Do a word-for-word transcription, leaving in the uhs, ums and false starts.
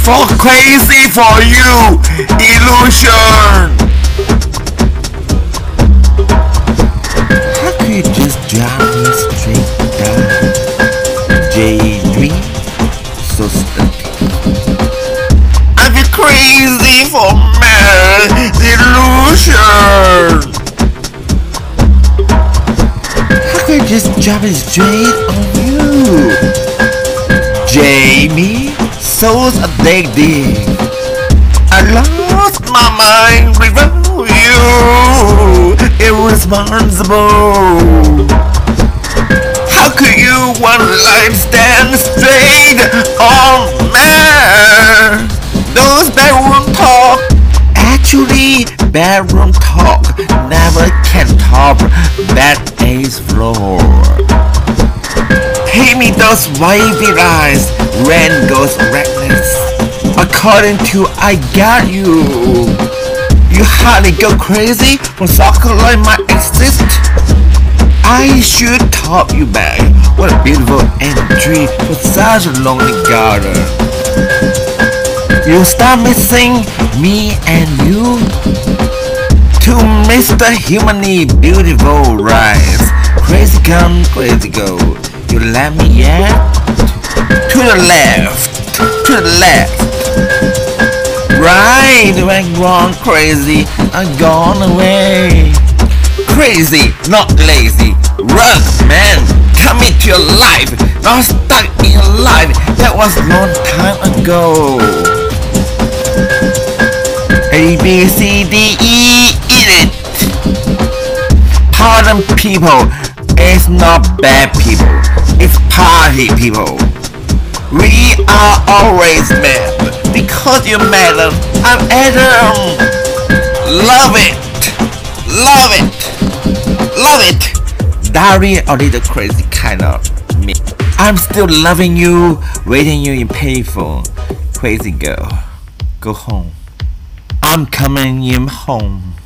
fall crazy for you, illusion. How could you just drop me straight down? Daydream, so stupid. I feel crazy for man, illusion. How could you just drop it straight on you? Jamie, so addicting. I lost my mind without you, irresponsible. How could you one life stand straight on man? Those bedroom talk, Actually, bedroom talk never can top that ace floor. hate me those wavy eyes, rain goes reckless. According to I got you, You hardly go crazy for soccer like my exist. I should top you back. What a beautiful entry for such a lonely garden. You start missing me and you to Mister Humanly Beautiful Rise. Crazy come, crazy go. You let me yet? To the left, to the left. Right, went wrong, crazy, I'm gone away. Crazy, not lazy. Run, man. Come into your life. Not stuck in your life. That was a long time ago. A, B, C, D, E, eat it. Pardon people, it's not bad people, it's party people. We are always mad. Because you matter, I'm Adam. Love it. Love it. Love it. Diary a little crazy kind of me. I'm still loving you, waiting you in payphone. Crazy girl, go home. I'm coming in home.